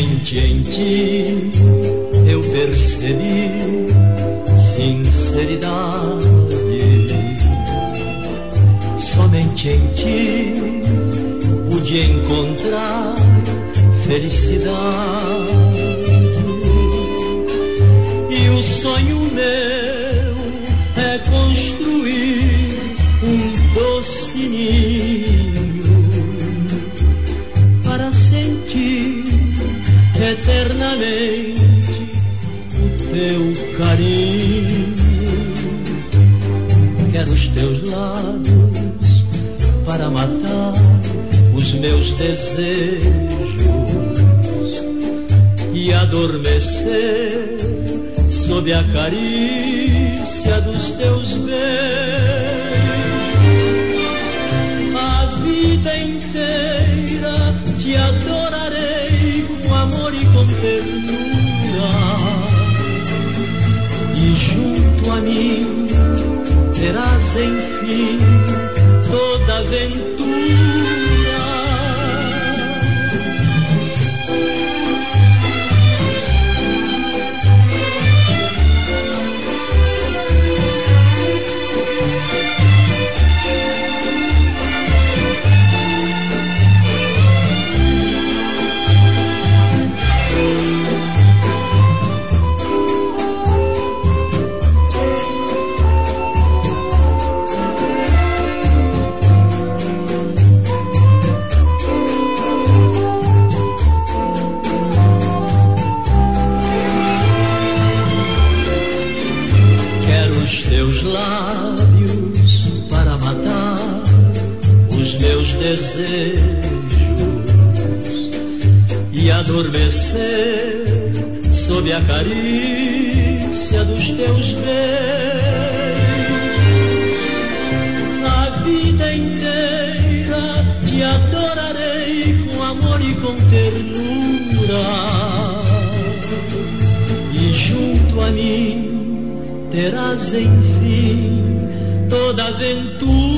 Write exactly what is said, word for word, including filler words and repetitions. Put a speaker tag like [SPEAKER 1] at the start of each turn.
[SPEAKER 1] Somente em ti eu percebi sinceridade. Somente em ti pude encontrar felicidade. E o sonho meu é construir um doce ninho para sentir eternamente o teu carinho. Quero os teus lábios para matar os meus desejos e adormecer sob a carícia dos teus beijos. A vida inteira te adorarei com amor e com ternura, e junto a mim terás enfim toda aventura. Lábios para matar os meus desejos e adormecer sob a carícia dos teus beijos. A vida inteira te adorarei com amor e com ternura, e junto a mim terás enfim toda aventura.